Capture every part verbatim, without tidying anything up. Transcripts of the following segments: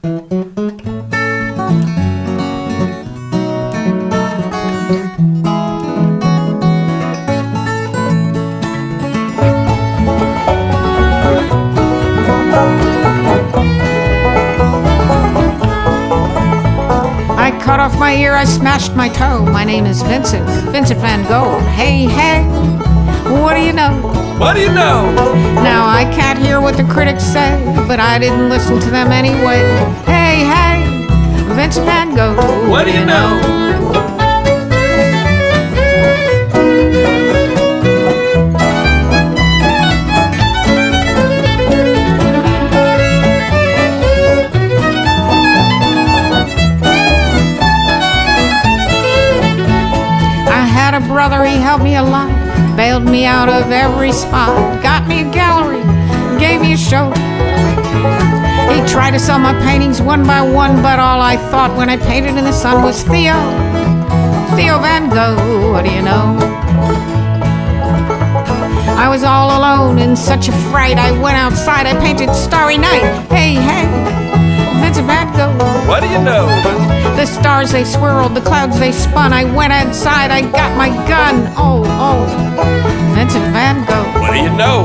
Cut off my ear, I smashed my toe. My name is Vincent, Vincent van Gogh. Hey, hey, what do you know? What do you know? Now I can't hear what the critics say, but I didn't listen to them anyway. Hey, hey, Vincent van Gogh. What do you know? Brother, he helped me a lot, bailed me out of every spot, got me a gallery, gave me a show. He tried to sell my paintings one by one, but all I thought when I painted in the sun was Theo, Theo van Gogh, what do you know? I was all alone in such a fright, I went outside, I painted Starry Night. Hey, hey, Vincent van Gogh. What do you know? The stars they swirled, the clouds they spun. I went outside, I got my gun. Oh, oh, Vincent van Gogh. What do you know?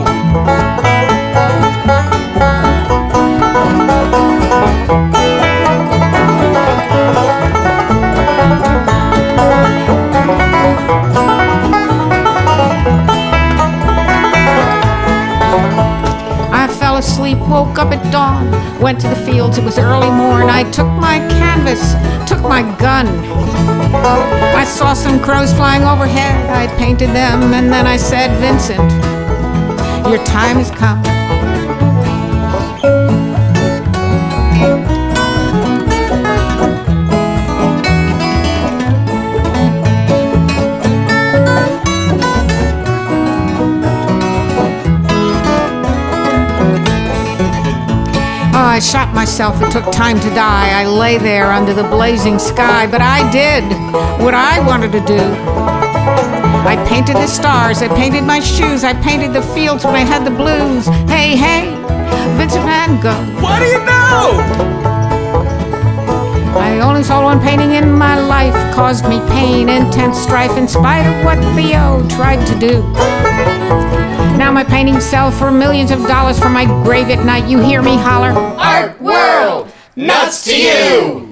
Asleep, woke up at dawn, went to the fields, it was early morn. I took my canvas, took my gun. I saw some crows flying overhead, I painted them, and then I said, Vincent, your time has come. I shot myself, it took time to die. I lay there under the blazing sky, but I did what I wanted to do. I painted the stars, I painted my shoes, I painted the fields when I had the blues. Hey, hey, Vincent van Gogh. What do you know? I only saw one painting in my life, caused me pain, intense strife, in spite of what Theo tried to do. Now my paintings sell for millions of dollars from my grave at night. You hear me holler, Art World, nuts to you!